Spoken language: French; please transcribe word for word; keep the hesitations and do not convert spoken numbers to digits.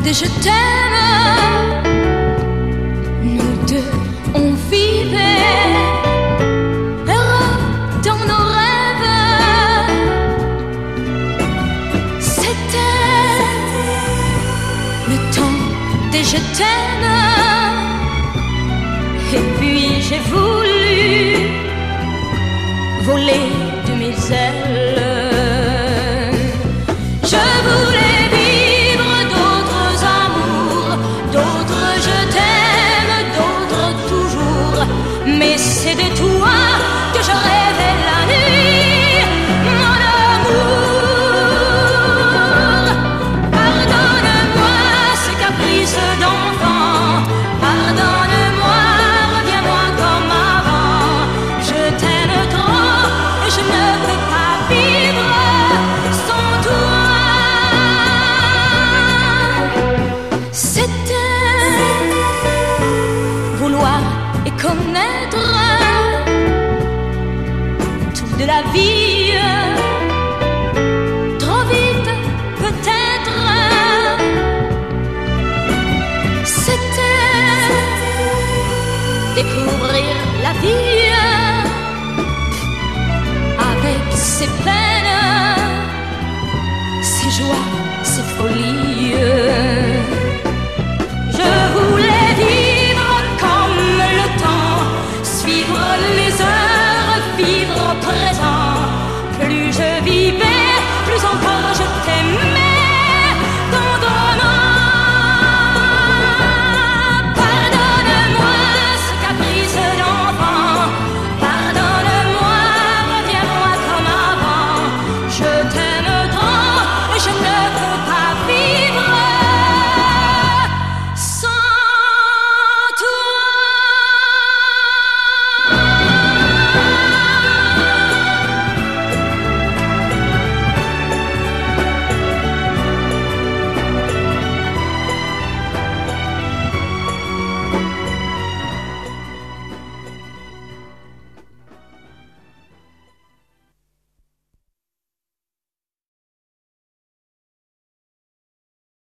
de je t'aime. Nous deux, on vivait heureux dans nos rêves. C'était le temps de je t'aime. Et puis j'ai voulu voler de mes ailes. Je voulais vivre d'autres amours, d'autres je t'aime, d'autres toujours. Mais c'est de toi que je rêvais la nuit, mon amour. Pardonne-moi ces caprices d'enfant, pardonne-moi, reviens-moi comme avant. Je t'aime trop et je ne peux pas vivre sans toi. C'était vouloir et connaître tout de la vie, trop vite peut-être. C'était découvrir la vie avec ses peines, ses joies, ses folies.